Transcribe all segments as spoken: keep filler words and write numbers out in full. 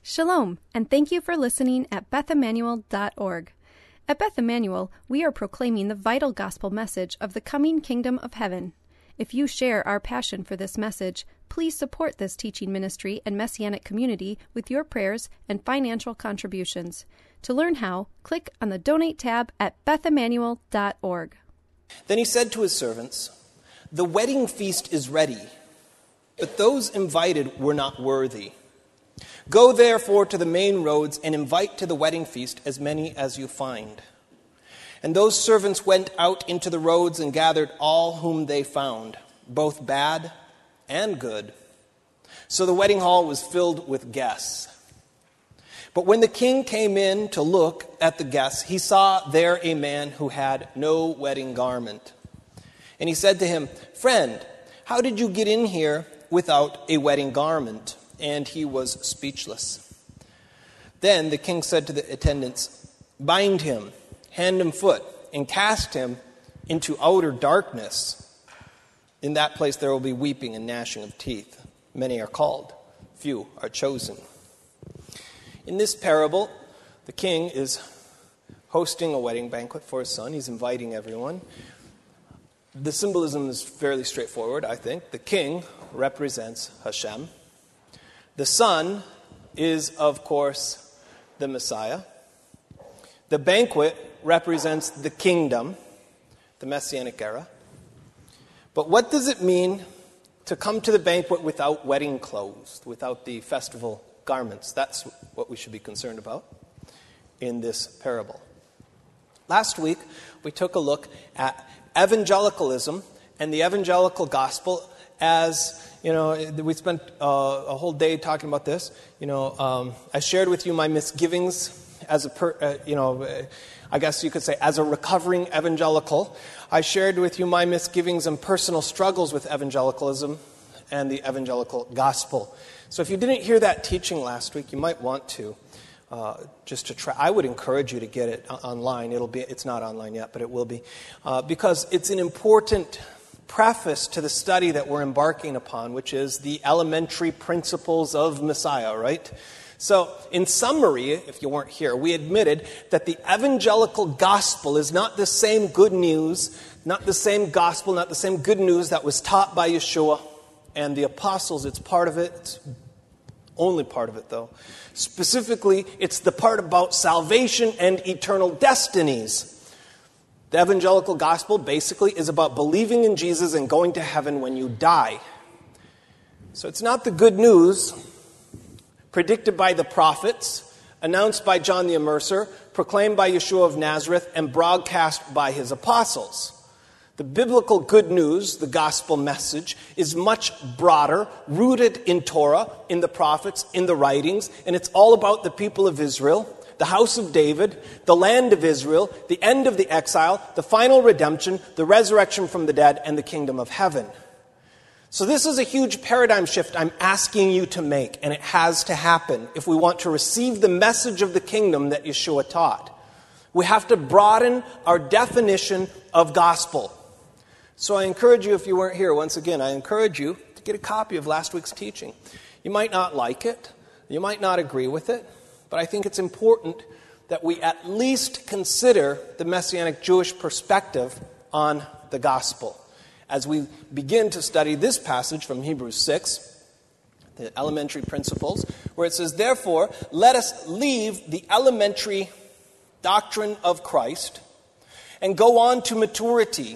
Shalom, and thank you for listening at beth emmanuel dot org. At Beth Emmanuel, we are proclaiming the vital gospel message of the coming kingdom of heaven. If you share our passion for this message, please support this teaching ministry and messianic community with your prayers and financial contributions. To learn how, click on the Donate tab at beth emmanuel dot org. Then he said to his servants, "The wedding feast is ready, but those invited were not worthy. Go therefore to the main roads and invite to the wedding feast as many as you find." And those servants went out into the roads and gathered all whom they found, both bad and good. So the wedding hall was filled with guests. But when the king came in to look at the guests, he saw there a man who had no wedding garment. And he said to him, "Friend, how did you get in here without a wedding garment?" And he was speechless. Then the king said to the attendants, "Bind him, hand and foot, and cast him into outer darkness. In that place there will be weeping and gnashing of teeth. Many are called, few are chosen." In this parable, the king is hosting a wedding banquet for his son. He's inviting everyone. The symbolism is fairly straightforward, I think. The king represents Hashem. The son is, of course, the Messiah. The banquet represents the kingdom, the Messianic era. But what does it mean to come to the banquet without wedding clothes, without the festival garments? That's what we should be concerned about in this parable. Last week, we took a look at evangelicalism and the evangelical gospel as, you know, we spent uh, a whole day talking about this. You know, um, I shared with you my misgivings as a, per, uh, you know, uh, I guess you could say as a recovering evangelical. I shared with you my misgivings and personal struggles with evangelicalism and the evangelical gospel. So if you didn't hear that teaching last week, you might want to. Uh, just to try, I would encourage you to get it online. It'll be, it's not online yet, but it will be, uh, because it's an important preface to the study that we're embarking upon, which is the elementary principles of Messiah, right? So, in summary, if you weren't here, we admitted that the evangelical gospel is not the same good news, not the same gospel, not the same good news that was taught by Yeshua and the apostles. It's part of it. It's only part of it, though. Specifically, it's the part about salvation and eternal destinies. The evangelical gospel basically is about believing in Jesus and going to heaven when you die. So it's not the good news predicted by the prophets, announced by John the Immerser, proclaimed by Yeshua of Nazareth, and broadcast by his apostles. The biblical good news, the gospel message, is much broader, rooted in Torah, in the prophets, in the writings, and it's all about the people of Israel, the house of David, the land of Israel, the end of the exile, the final redemption, the resurrection from the dead, and the kingdom of heaven. So this is a huge paradigm shift I'm asking you to make, and it has to happen if we want to receive the message of the kingdom that Yeshua taught. We have to broaden our definition of gospel. So I encourage you, if you weren't here, once again, I encourage you to get a copy of last week's teaching. You might not like it, you might not agree with it, but I think it's important that we at least consider the Messianic Jewish perspective on the gospel as we begin to study this passage from Hebrews six, the elementary principles, where it says, "Therefore, let us leave the elementary doctrine of Christ and go on to maturity,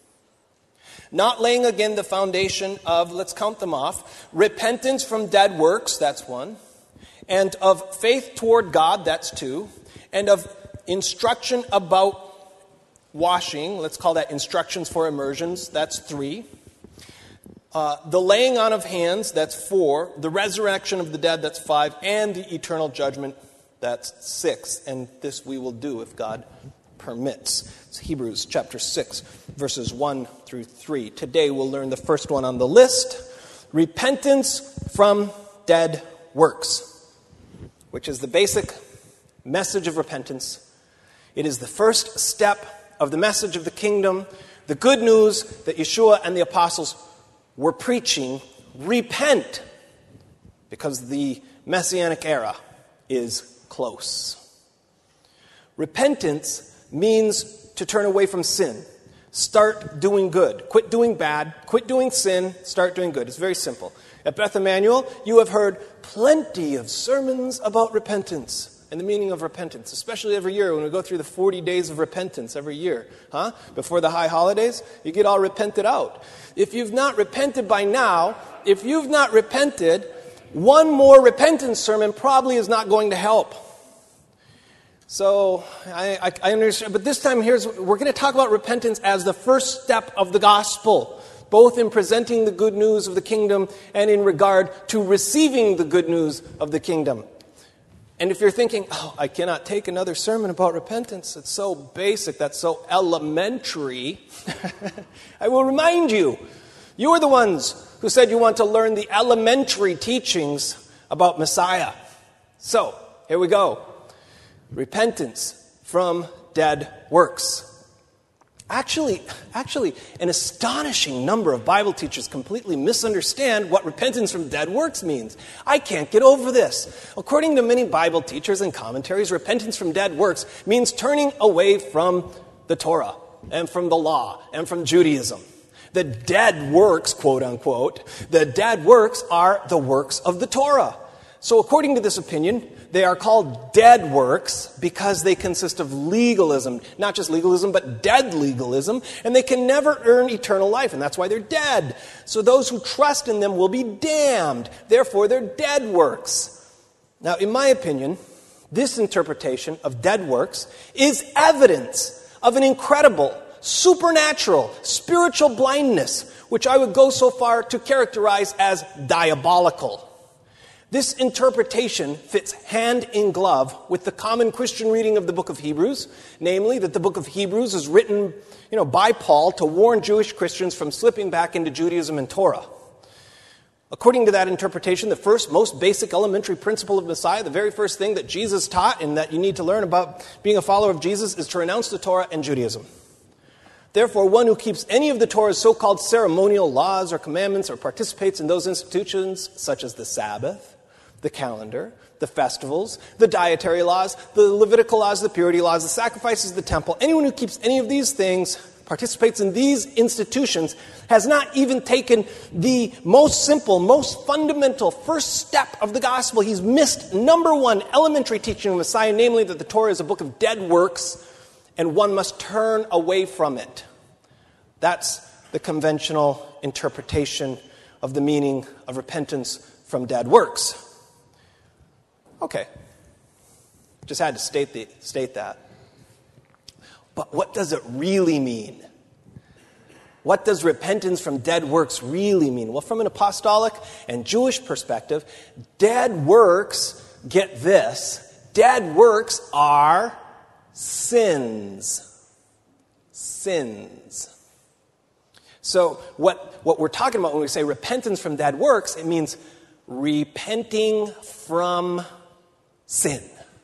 not laying again the foundation of," let's count them off, "repentance from dead works," that's one, "and of faith toward God," that's two, "and of instruction about washing," let's call that instructions for immersions, that's three, uh, "the laying on of hands," that's four, "the resurrection of the dead," that's five, and the eternal judgment, that's six. And this we will do if God permits. It's Hebrews chapter six, verses one through three. Today we'll learn the first one on the list, repentance from dead works, which is the basic message of repentance. It is the first step of the message of the kingdom, the good news that Yeshua and the apostles were preaching. Repent, because the Messianic era is close. Repentance means to turn away from sin. Start doing good. Quit doing bad. Quit doing sin. Start doing good. It's very simple. At Beth Emmanuel, you have heard plenty of sermons about repentance and the meaning of repentance, especially every year when we go through the forty days of repentance every year. Huh? Before the high holidays, you get all repented out. If you've not repented by now, if you've not repented, one more repentance sermon probably is not going to help. So, I, I, I understand, but this time here's, we're going to talk about repentance as the first step of the gospel, both in presenting the good news of the kingdom and in regard to receiving the good news of the kingdom. And if you're thinking, oh, I cannot take another sermon about repentance, it's so basic, that's so elementary, I will remind you, you are the ones who said you want to learn the elementary teachings about Messiah. So, here we go. Repentance from dead works. Actually, actually, an astonishing number of Bible teachers completely misunderstand what repentance from dead works means. I can't get over this. According to many Bible teachers and commentaries, repentance from dead works means turning away from the Torah and from the law and from Judaism. The dead works, quote unquote, the dead works are the works of the Torah. So according to this opinion, they are called dead works because they consist of legalism. Not just legalism, but dead legalism. And they can never earn eternal life, and that's why they're dead. So those who trust in them will be damned. Therefore, they're dead works. Now, in my opinion, this interpretation of dead works is evidence of an incredible, supernatural, spiritual blindness, which I would go so far to characterize as diabolical. This interpretation fits hand in glove with the common Christian reading of the book of Hebrews, namely that the book of Hebrews is written, you know, by Paul to warn Jewish Christians from slipping back into Judaism and Torah. According to that interpretation, the first, most basic elementary principle of Messiah, the very first thing that Jesus taught and that you need to learn about being a follower of Jesus is to renounce the Torah and Judaism. Therefore, one who keeps any of the Torah's so-called ceremonial laws or commandments or participates in those institutions, such as the Sabbath, the calendar, the festivals, the dietary laws, the Levitical laws, the purity laws, the sacrifices of the temple. Anyone who keeps any of these things, participates in these institutions, has not even taken the most simple, most fundamental first step of the gospel. He's missed number one elementary teaching of Messiah, namely that the Torah is a book of dead works and one must turn away from it. That's the conventional interpretation of the meaning of repentance from dead works. Okay, just had to state the, state that. But what does it really mean? What does repentance from dead works really mean? Well, from an apostolic and Jewish perspective, dead works, get this, dead works are sins. Sins. So what, what we're talking about when we say repentance from dead works, it means repenting from sin.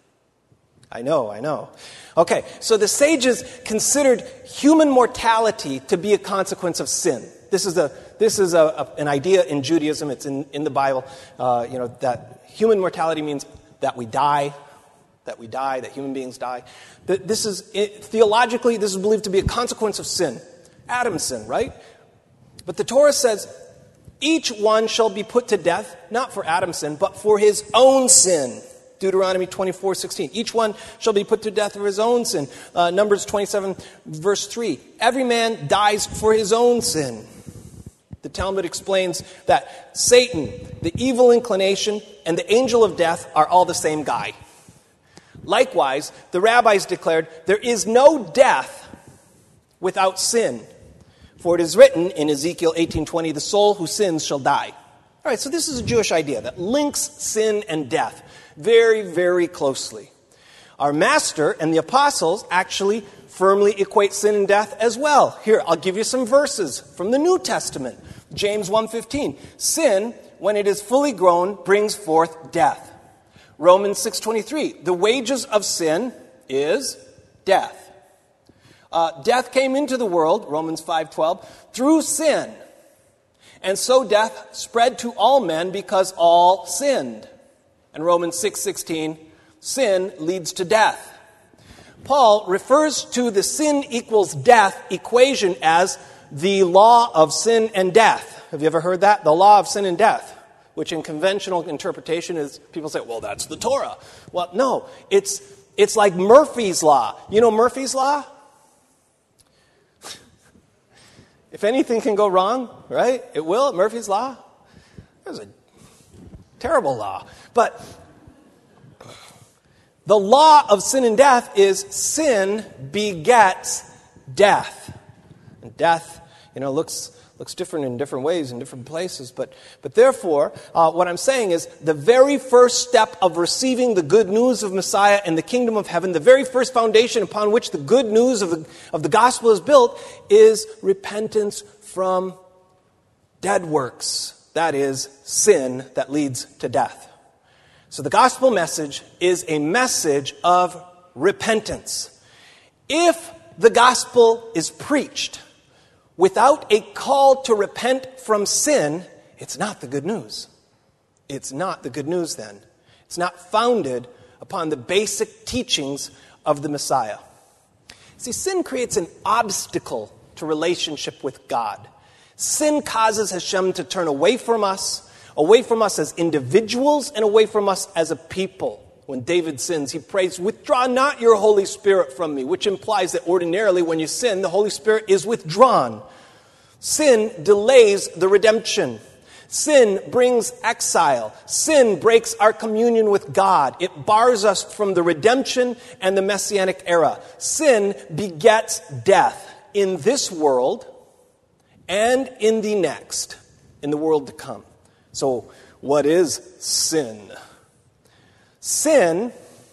I know, I know. Okay, so the sages considered human mortality to be a consequence of sin. This is a this is a, a, an idea in Judaism. It's in, in the Bible. Uh, you know that human mortality means that we die, that we die, that human beings die. This is it, theologically, this is believed to be a consequence of sin, Adam's sin, right? But the Torah says each one shall be put to death, not for Adam's sin, but for his own sin. Deuteronomy twenty-four sixteen. Each one shall be put to death for his own sin. Uh, Numbers twenty-seven, verse three. Every man dies for his own sin. The Talmud explains that Satan, the evil inclination, and the angel of death are all the same guy. Likewise, the rabbis declared, there is no death without sin. For it is written in Ezekiel eighteen twenty, the soul who sins shall die. All right, so this is a Jewish idea that links sin and death very, very closely. Our master and the apostles actually firmly equate sin and death as well. Here, I'll give you some verses from the New Testament. James one fifteen. Sin, when it is fully grown, brings forth death. Romans six twenty-three. The wages of sin is death. Uh, death came into the world, Romans five twelve, through sin. And so death spread to all men because all sinned. And Romans six sixteen, sin leads to death. Paul refers to the sin equals death equation as the law of sin and death. Have you ever heard that? The law of sin and death, which in conventional interpretation is, people say, well, that's the Torah. Well, no, it's it's like Murphy's Law. You know Murphy's Law? If anything can go wrong, right? It will, Murphy's Law. It was a terrible law. But the law of sin and death is sin begets death. And death, you know, looks looks different in different ways in different places. But but therefore, uh, what I'm saying is the very first step of receiving the good news of Messiah and the kingdom of heaven, the very first foundation upon which the good news of the, of the gospel is built, is repentance from dead works. That is, sin that leads to death. So the gospel message is a message of repentance. If the gospel is preached without a call to repent from sin, it's not the good news. It's not the good news then. It's not founded upon the basic teachings of the Messiah. See, sin creates an obstacle to relationship with God. Sin causes Hashem to turn away from us, away from us as individuals and away from us as a people. When David sins, he prays, "Withdraw not your Holy Spirit from me," which implies that ordinarily when you sin, the Holy Spirit is withdrawn. Sin delays the redemption. Sin brings exile. Sin breaks our communion with God. It bars us from the redemption and the Messianic era. Sin begets death in this world and in the next, in the world to come. So, what is sin? Sin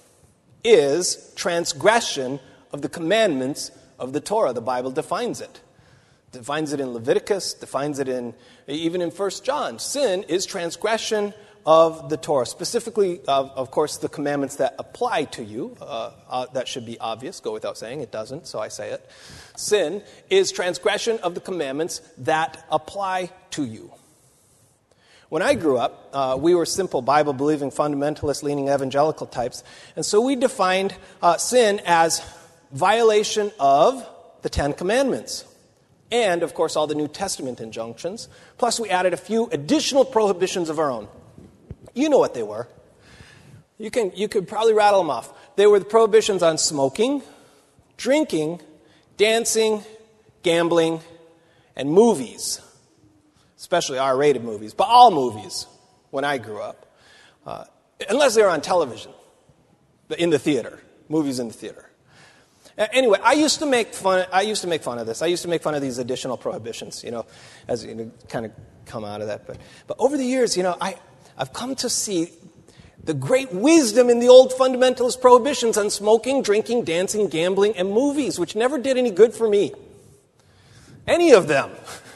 is transgression of the commandments of the Torah. The Bible defines it. Defines it in Leviticus, defines it in even in First John. Sin is transgression of the Torah. Specifically, of, of course, the commandments that apply to you. Uh, uh, that should be obvious, go without saying. It doesn't, so I say it. Sin is transgression of the commandments that apply to you. When I grew up, uh, we were simple Bible-believing, fundamentalist-leaning evangelical types. And so we defined uh, sin as violation of the Ten Commandments. And, of course, all the New Testament injunctions. Plus, we added a few additional prohibitions of our own. You know what they were. You can you could probably rattle them off. They were the prohibitions on smoking, drinking, dancing, gambling, and movies. Especially R-rated movies, but all movies when I grew up. Uh, unless they were on television, in the theater, movies in the theater. Uh, anyway, I used to make fun. I used to make fun of this. I used to make fun of these additional prohibitions, you know, as you know, kind of come out of that. But but over the years, you know, I I've come to see the great wisdom in the old fundamentalist prohibitions on smoking, drinking, dancing, gambling, and movies, which never did any good for me. Any of them.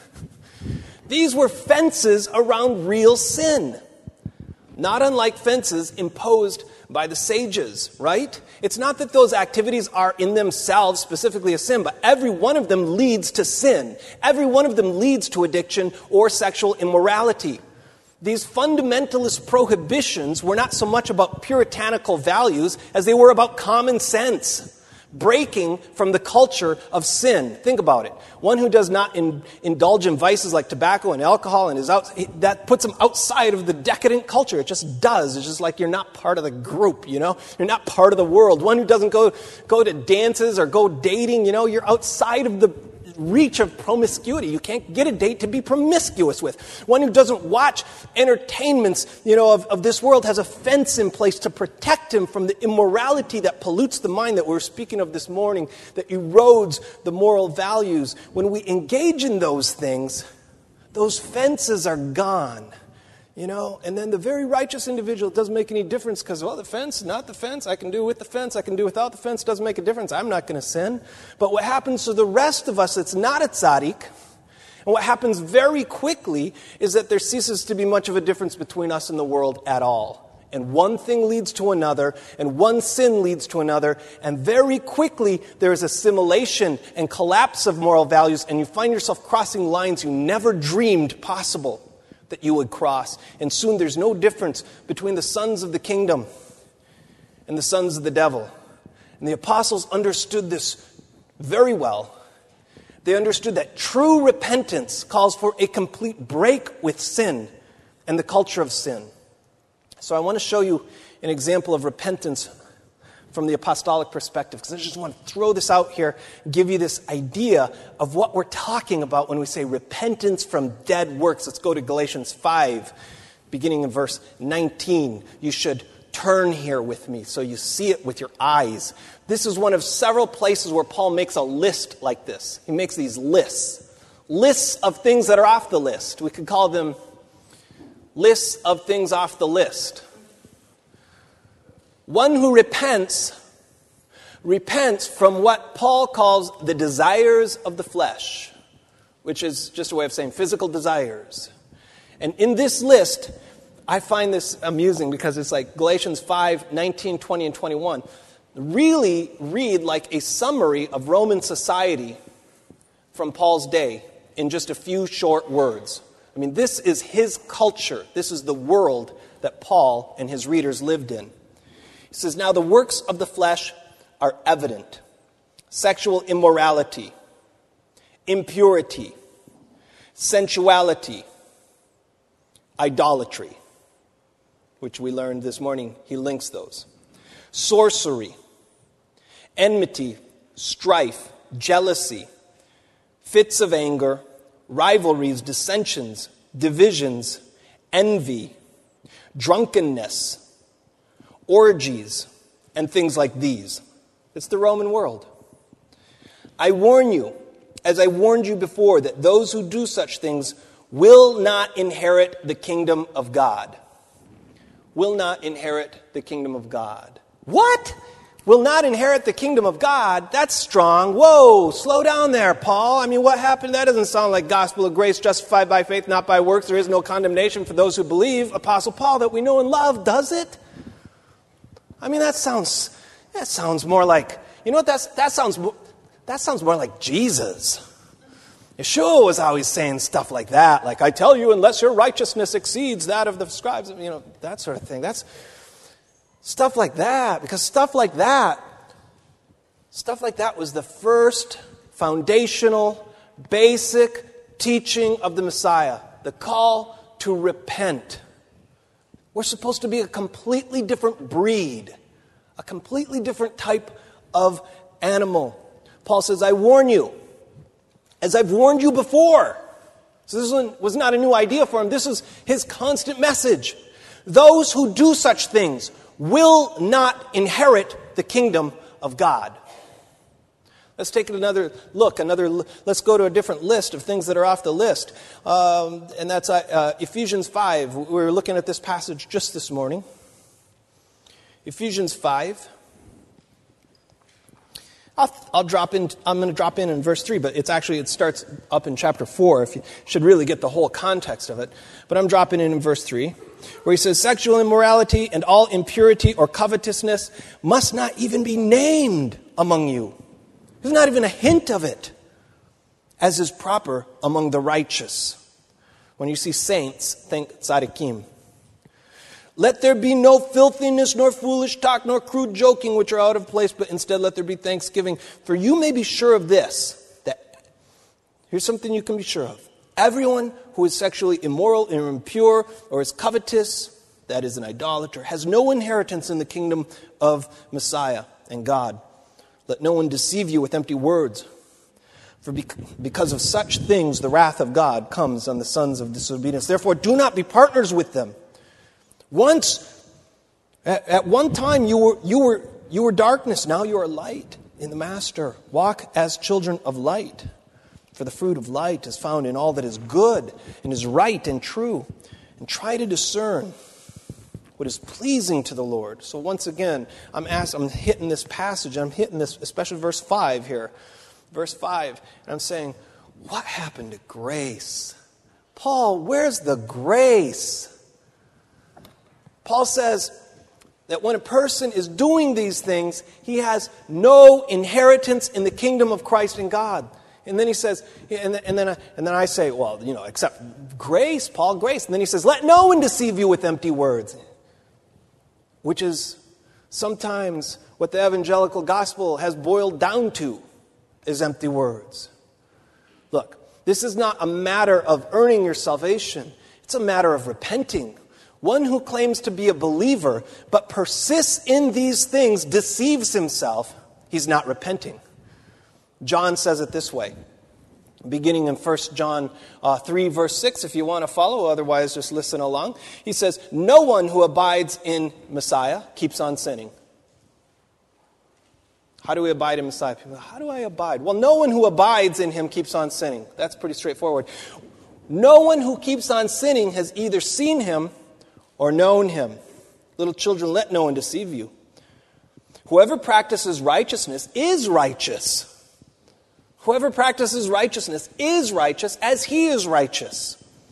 These were fences around real sin. Not unlike fences imposed by the sages, right? It's not that those activities are in themselves specifically a sin, but every one of them leads to sin. Every one of them leads to addiction or sexual immorality. These fundamentalist prohibitions were not so much about puritanical values as they were about common sense. Breaking from the culture of sin. Think about it. One who does not in, indulge in vices like tobacco and alcohol and is out, that puts them outside of the decadent culture. It just does. It's just like you're not part of the group, you know? You're not part of the world. One who doesn't go go to dances or go dating, you know, you're outside of the reach of promiscuity. You can't get a date to be promiscuous with. One who doesn't watch entertainments, you know, of, of this world has a fence in place to protect him from the immorality that pollutes the mind that we were speaking of this morning, that erodes the moral values. When we engage in those things, those fences are gone. You know, and then the very righteous individual, it doesn't make any difference because, well, the fence, not the fence. I can do with the fence. I can do without the fence. Doesn't make a difference. I'm not going to sin. But what happens to the rest of us that's not a tzaddik, and what happens very quickly is that there ceases to be much of a difference between us and the world at all. And one thing leads to another, and one sin leads to another, and very quickly there is assimilation and collapse of moral values, and you find yourself crossing lines you never dreamed possible that you would cross. And soon there's no difference between the sons of the kingdom and the sons of the devil. And the apostles understood this very well. They understood that true repentance calls for a complete break with sin and the culture of sin. So I want to show you an example of repentance from the apostolic perspective, because I just want to throw this out here, give you this idea of what we're talking about when we say repentance from dead works. Let's go to Galatians five, beginning in verse nineteen. You should turn here with me so you see it with your eyes. This is one of several places where Paul makes a list like this. He makes these lists. Lists of things that are off the list. We could call them lists of things off the list. One who repents, repents from what Paul calls the desires of the flesh, which is just a way of saying physical desires. And in this list, I find this amusing because it's like Galatians five, nineteen, twenty, and twenty-one really read like a summary of Roman society from Paul's day in just a few short words. I mean, this is his culture. This is the world that Paul and his readers lived in. He says, now the works of the flesh are evident. Sexual immorality, impurity, sensuality, idolatry, which we learned this morning, he links those. Sorcery, enmity, strife, jealousy, fits of anger, rivalries, dissensions, divisions, envy, drunkenness, orgies, and things like these. It's the Roman world. I warn you, as I warned you before, that those who do such things will not inherit the kingdom of God. Will not inherit the kingdom of God. What? Will not inherit the kingdom of God? That's strong. Whoa, slow down there, Paul. I mean, what happened? That doesn't sound like gospel of grace, justified by faith, not by works. There is no condemnation for those who believe. Apostle Paul that we know and love, does it? I mean, that sounds that sounds more like, you know what, that's, that sounds that sounds more like Jesus. Yeshua was always saying stuff like that, like, I tell you, unless your righteousness exceeds that of the scribes, you know, that sort of thing. That's stuff like that, because stuff like that, stuff like that was the first foundational, basic teaching of the Messiah, the call to repent. We're supposed to be a completely different breed, a completely different type of animal. Paul says, I warn you, as I've warned you before. So this one was not a new idea for him. This is his constant message. Those who do such things will not inherit the kingdom of God. Let's take another look. Another. Let's go to a different list of things that are off the list. Um, and that's uh, Ephesians five. We were looking at this passage just this morning. Ephesians five. I'll, I'll drop in. I'm going to drop in in verse three, but it's actually it starts up in chapter four. If you should really get the whole context of it, but I'm dropping in in verse three, where he says, "Sexual immorality and all impurity or covetousness must not even be named among you." There's not even a hint of it, as is proper among the righteous. When you see saints, think tzaddikim. Let there be no filthiness, nor foolish talk, nor crude joking, which are out of place, but instead let there be thanksgiving. For you may be sure of this, that here's something you can be sure of. Everyone who is sexually immoral or impure or is covetous, that is an idolater, has no inheritance in the kingdom of Messiah and God. Let no one deceive you with empty words. For because of such things, the wrath of God comes on the sons of disobedience. Therefore, do not be partners with them. Once, at, at one time, you were, you were, you were darkness. Now you are light in the Master. Walk as children of light. For the fruit of light is found in all that is good and is right and true. And try to discern what is pleasing to the Lord. So once again, I'm asked, I'm hitting this passage, I'm hitting this, especially verse five here. Verse five, and I'm saying, what happened to grace? Paul, where's the grace? Paul says that when a person is doing these things, he has no inheritance in the kingdom of Christ and God. And then he says, and then, and then, and then I say, well, you know, except grace, Paul, grace. And then he says, let no one deceive you with empty words. Which is Sometimes what the evangelical gospel has boiled down to is empty words. Look, this is not a matter of earning your salvation. It's a matter of repenting. One who claims to be a believer but persists in these things deceives himself. He's not repenting. John says it this way, beginning in First John uh, three, verse six, if you want to follow, otherwise just listen along. He says, no one who abides in Messiah keeps on sinning. How do we abide in Messiah? People, how do I abide? Well, no one who abides in him keeps on sinning. That's pretty straightforward. No one who keeps on sinning has either seen him or known him. Little children, let no one deceive you. Whoever practices righteousness is righteous. Whoever practices righteousness is righteous as he is righteous.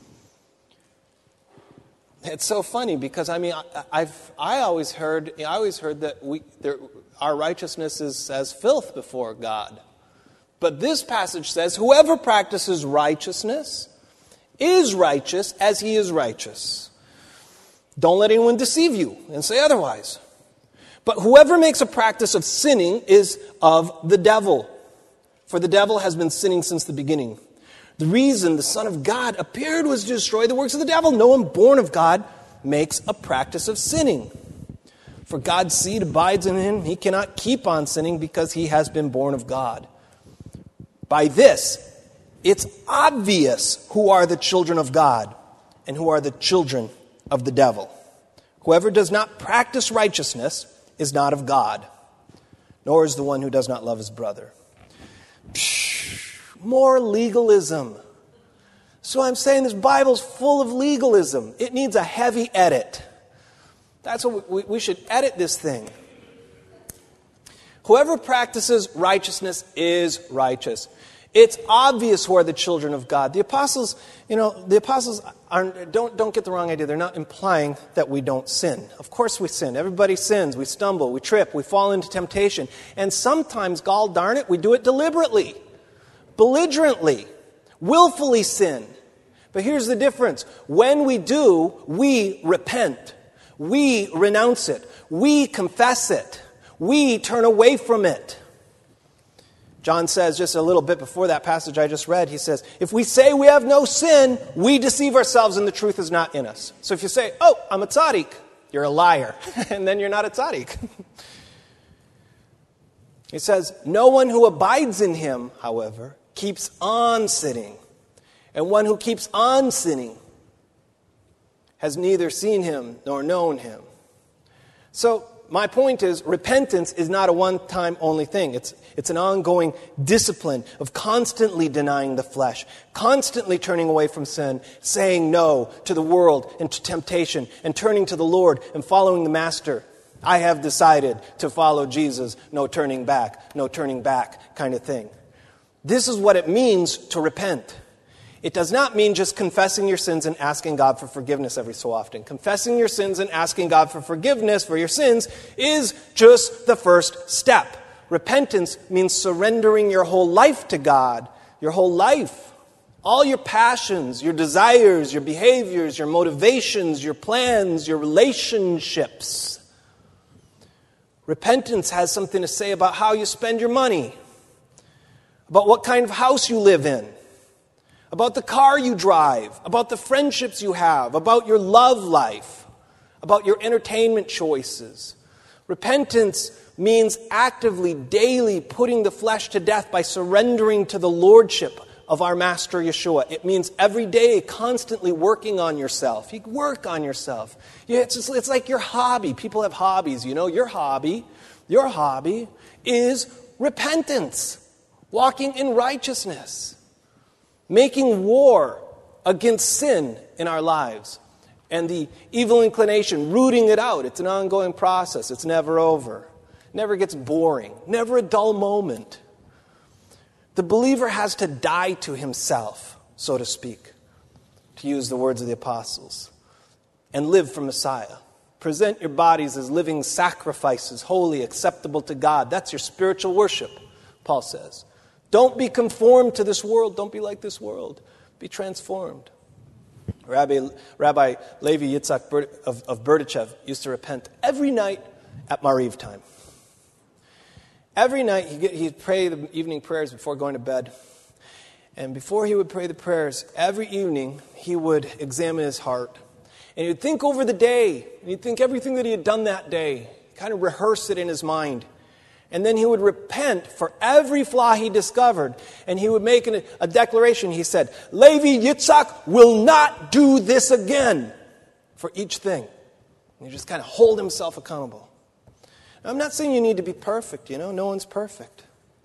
It's so funny because I mean I, I've I always heard I always heard that we there, our righteousness is as filth before God. But this passage says whoever practices righteousness is righteous as he is righteous. Don't let anyone deceive you and say otherwise. But whoever makes a practice of sinning is of the devil. For the devil has been sinning since the beginning. The reason the Son of God appeared was to destroy the works of the devil. No one born of God makes a practice of sinning. For God's seed abides in him. He cannot keep on sinning because he has been born of God. By this, it's obvious who are the children of God and who are the children of the devil. Whoever does not practice righteousness is not of God, nor is the one who does not love his brother. Psh, more legalism. So I'm saying this Bible's full of legalism. It needs a heavy edit. That's what we, we should edit this thing. Whoever practices righteousness is righteous. It's obvious who are the children of God. The apostles, you know, the apostles aren't, don't, don't get the wrong idea. They're not implying that we don't sin. Of course we sin. Everybody sins. We stumble. We trip. We fall into temptation. And sometimes, gall darn it, we do it deliberately, belligerently, willfully sin. But here's the difference. When we do, we repent. We renounce it. We confess it. We turn away from it. John says just a little bit before that passage I just read, he says, if we say we have no sin, we deceive ourselves and the truth is not in us. So if you say, oh, I'm a tzaddik, you're a liar. And then you're not a tzaddik. He says, no one who abides in him, however, keeps on sinning. And one who keeps on sinning has neither seen him nor known him. So my point is, repentance is not a one-time only thing. It's, it's an ongoing discipline of constantly denying the flesh, constantly turning away from sin, saying no to the world and to temptation, and turning to the Lord and following the Master. I have decided to follow Jesus, no turning back, no turning back kind of thing. This is what it means to repent. It does not mean just confessing your sins and asking God for forgiveness every so often. Confessing your sins and asking God for forgiveness for your sins is just the first step. Repentance means surrendering your whole life to God, your whole life. All your passions, your desires, your behaviors, your motivations, your plans, your relationships. Repentance has something to say about how you spend your money, about what kind of house you live in, about the car you drive, about the friendships you have, about your love life, about your entertainment choices. Repentance means actively, daily putting the flesh to death by surrendering to the lordship of our Master Yeshua. It means every day constantly working on yourself. You work on yourself. Yeah, it's, just, it's like your hobby. People have hobbies, you know. Your hobby, your hobby is repentance, walking in righteousness. Making war against sin in our lives and the evil inclination, rooting it out. It's an ongoing process. It's never over. Never gets boring. Never a dull moment. The believer has to die to himself, so to speak, to use the words of the apostles, and live for Messiah. Present your bodies as living sacrifices, holy, acceptable to God. That's your spiritual worship, Paul says. Don't be conformed to this world. Don't be like this world. Be transformed. Rabbi, Rabbi Levi Yitzhak of, of Berdichev used to repent every night at Mariv time. Every night he'd, get, he'd pray the evening prayers before going to bed. And before he would pray the prayers, every evening he would examine his heart. And he would think over the day. And he'd think everything that he had done that day. Kind of rehearse it in his mind. And then he would repent for every flaw he discovered. And he would make an, a declaration. He said, Levi Yitzhak will not do this again, for each thing. And he just kind of hold himself accountable. Now, I'm not saying you need to be perfect, you know. No one's perfect.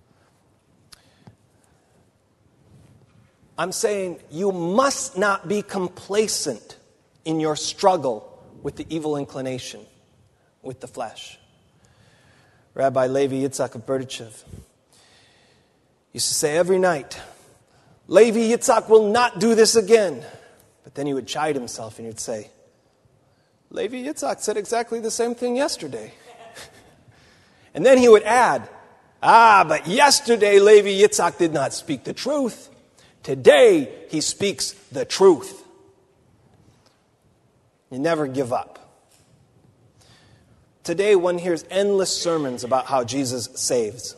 I'm saying you must not be complacent in your struggle with the evil inclination, with the flesh. Rabbi Levi Yitzhak of Berdichev used to say every night, Levi Yitzhak will not do this again. But then he would chide himself and he'd say, Levi Yitzhak said exactly the same thing yesterday. And then he would add, ah, but yesterday Levi Yitzhak did not speak the truth. Today he speaks the truth. You never give up. Today one hears endless sermons about how Jesus saves.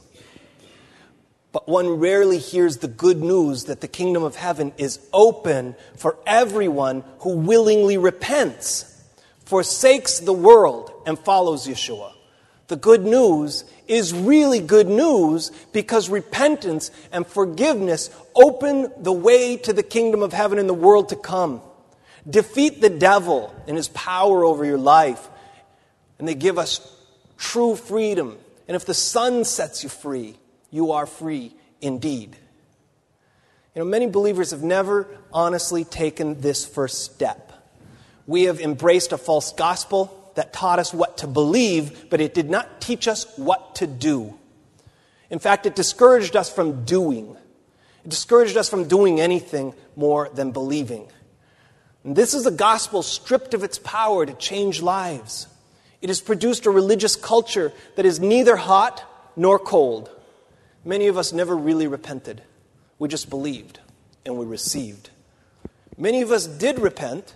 But one rarely hears the good news that the kingdom of heaven is open for everyone who willingly repents, forsakes the world, and follows Yeshua. The good news is really good news because repentance and forgiveness open the way to the kingdom of heaven and the world to come. Defeat the devil and his power over your life. And they give us true freedom. And if the Son sets you free, you are free indeed. You know, many believers have never honestly taken this first step. We have embraced a false gospel that taught us what to believe, but it did not teach us what to do. In fact, it discouraged us from doing. It discouraged us from doing anything more than believing. And this is a gospel stripped of its power to change lives. It has produced a religious culture that is neither hot nor cold. Many of us never really repented. We just believed and we received. Many of us did repent,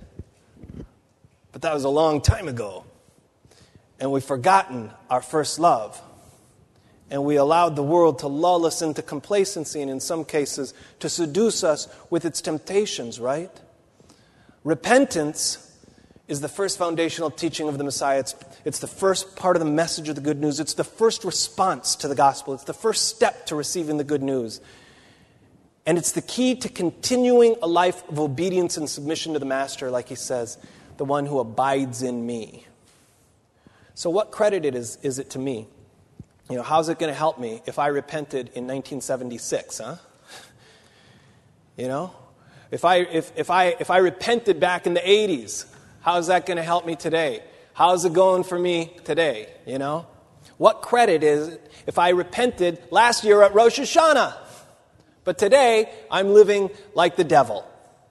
but that was a long time ago. And we've forgotten our first love. And we allowed the world to lull us into complacency and in some cases to seduce us with its temptations, right? Repentance is the first foundational teaching of the Messiah. It's, it's the first part of the message of the good news. It's the first response to the gospel. It's the first step to receiving the good news. And it's the key to continuing a life of obedience and submission to the Master, like he says, the one who abides in me. So what credit it is, is it to me? You know, how's it going to help me if I repented in nineteen seventy-six, huh? You know? If I if if I if I repented back in the eighties, how's that going to help me today? How's it going for me today, you know? What credit is it if I repented last year at Rosh Hashanah, but today I'm living like the devil?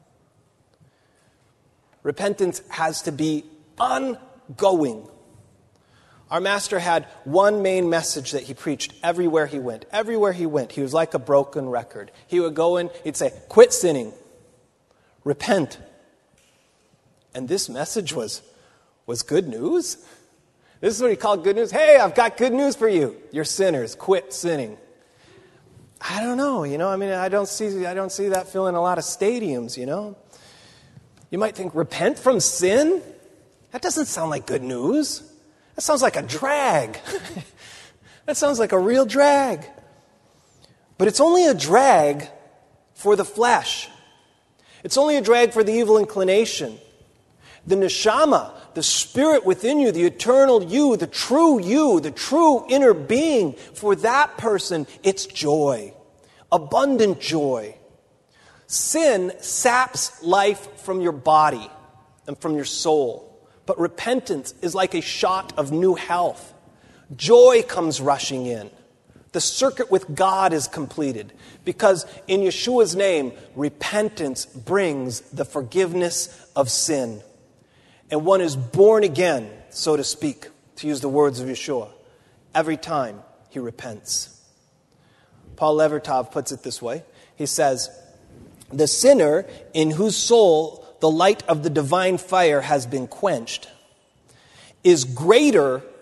Repentance has to be ongoing. Our Master had one main message that he preached everywhere he went. Everywhere he went, he was like a broken record. He would go in, he'd say, quit sinning, repent. And this message was, was good news. This is what he called good news. Hey, I've got good news for you. You're sinners. Quit sinning. I don't know, you know, I mean, I don't see I don't see that filling a lot of stadiums, you know. You might think, repent from sin? That doesn't sound like good news. That sounds like a drag. That sounds like a real drag. But it's only a drag for the flesh. It's only a drag for the evil inclination. The neshama, the spirit within you, the eternal you, the true you, the true inner being, for that person, it's joy. Abundant joy. Sin saps life from your body and from your soul. But repentance is like a shot of new health. Joy comes rushing in. The circuit with God is completed. Because in Yeshua's name, repentance brings the forgiveness of sin. And one is born again, so to speak, to use the words of Yeshua, every time he repents. Paul Levertov puts it this way. He says, the sinner in whose soul the light of the divine fire has been quenched is greater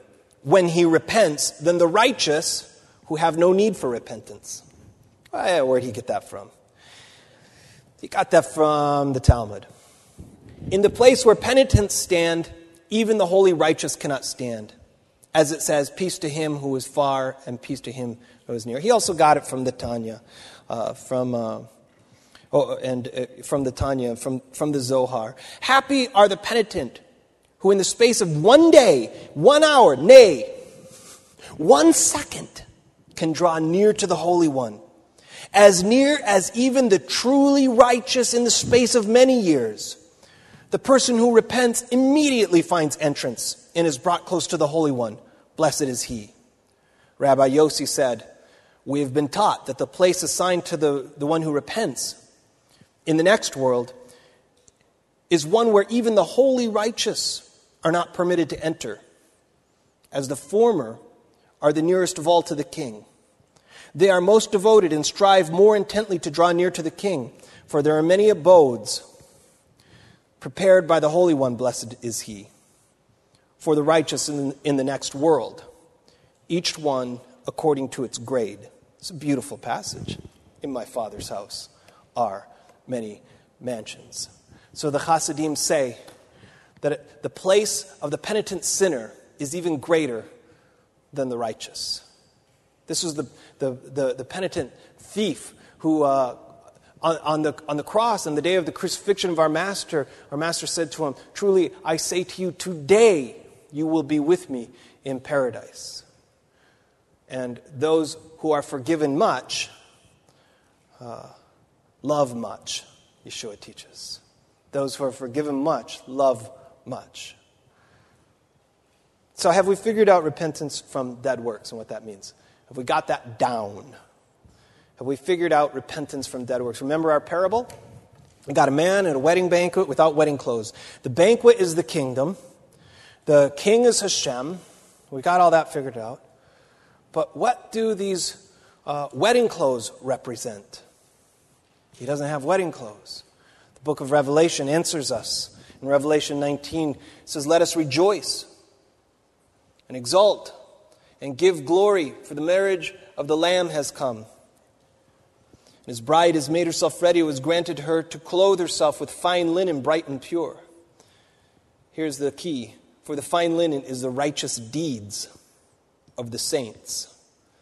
when he repents than the righteous who have no need for repentance. Well, where'd he get that from? He got that from the Talmud. In the place where penitents stand, even the holy righteous cannot stand. As it says, peace to him who is far and peace to him who is near. He also got it from the Tanya, uh, from uh, oh, and uh, from the Tanya, from, from the Zohar. Happy are the penitent who in the space of one day, one hour, nay, one second, can draw near to the Holy One, as near as even the truly righteous in the space of many years. The person who repents immediately finds entrance and is brought close to the Holy One. Blessed is he. Rabbi Yossi said, we have been taught that the place assigned to the, the one who repents in the next world is one where even the holy righteous are not permitted to enter, as the former are the nearest of all to the king. They are most devoted and strive more intently to draw near to the king, for there are many abodes prepared by the Holy One, blessed is he, for the righteous in, in the next world, each one according to its grade. It's a beautiful passage. In my Father's house are many mansions. So the Hasidim say that the place of the penitent sinner is even greater than the righteous. This was the, the, the, the penitent thief who, uh, on, on, the, on the cross, on the day of the crucifixion of our Master, our Master said to him, truly, I say to you, today you will be with me in paradise. And those who are forgiven much, uh, love much, Yeshua teaches. Those who are forgiven much, love much. So have we figured out repentance from dead works and what that means? Have we got that down? Have we figured out repentance from dead works? Remember our parable? We got a man at a wedding banquet without wedding clothes. The banquet is the kingdom. The king is Hashem. We got all that figured out. But what do these uh, wedding clothes represent? He doesn't have wedding clothes. The book of Revelation answers us. In Revelation nineteen, it says, let us rejoice and exult and give glory, for the marriage of the Lamb has come. His bride has made herself ready. It was granted her to clothe herself with fine linen, bright and pure. Here's the key. For the fine linen is the righteous deeds of the saints.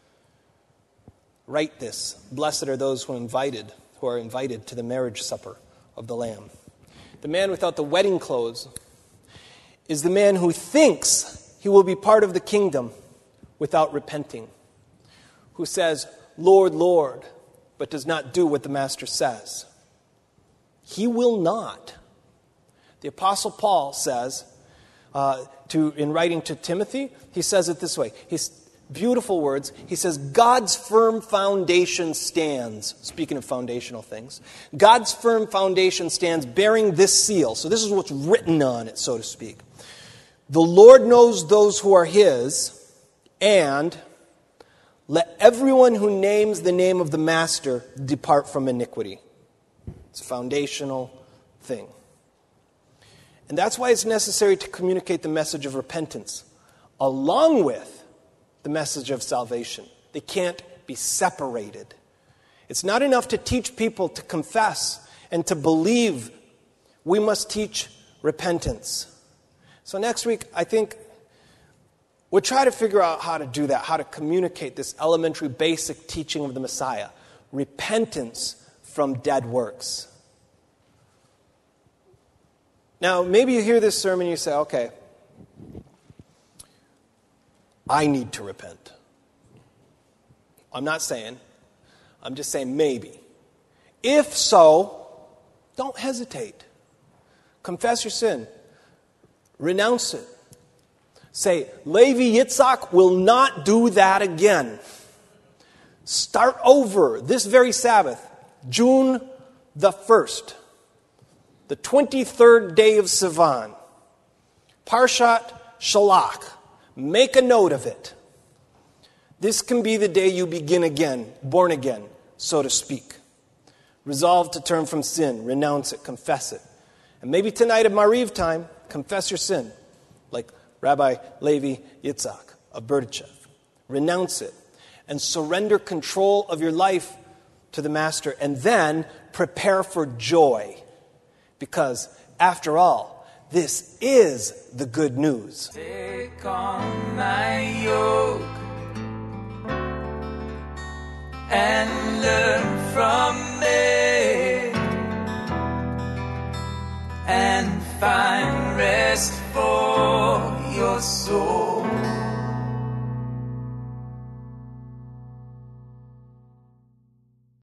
Write this. Blessed are those who are invited, who are invited to the marriage supper of the Lamb. The man without the wedding clothes is the man who thinks he will be part of the kingdom without repenting, who says, Lord, Lord, but does not do what the Master says. He will not. The Apostle Paul says, uh, to in writing to Timothy, he says it this way. He's beautiful words. He says, God's firm foundation stands. Speaking of foundational things. God's firm foundation stands bearing this seal. So this is what's written on it, so to speak. The Lord knows those who are his, and let everyone who names the name of the Master depart from iniquity. It's a foundational thing. And that's why it's necessary to communicate the message of repentance along with the message of salvation. They can't be separated. It's not enough to teach people to confess and to believe. We must teach repentance. So next week, I think we'll try to figure out how to do that, how to communicate this elementary, basic teaching of the Messiah. Repentance from dead works. Now, maybe you hear this sermon and you say, okay, I need to repent. I'm not saying. I'm just saying maybe. If so, don't hesitate. Confess your sin. Renounce it. Say, Levi Yitzhak will not do that again. Start over this very Sabbath, June the first, the twenty-third day of Sivan, Parshat Shalach. Make a note of it. This can be the day you begin again, born again, so to speak. Resolve to turn from sin, renounce it, confess it. And maybe tonight at Mariv time, confess your sin, like Rabbi Levi Yitzhak. of Berdichev. Renounce it and surrender control of your life to the Master, and then prepare for joy. Because, after all, this is the good news. Take on my yoke and learn from me, and find rest for your soul.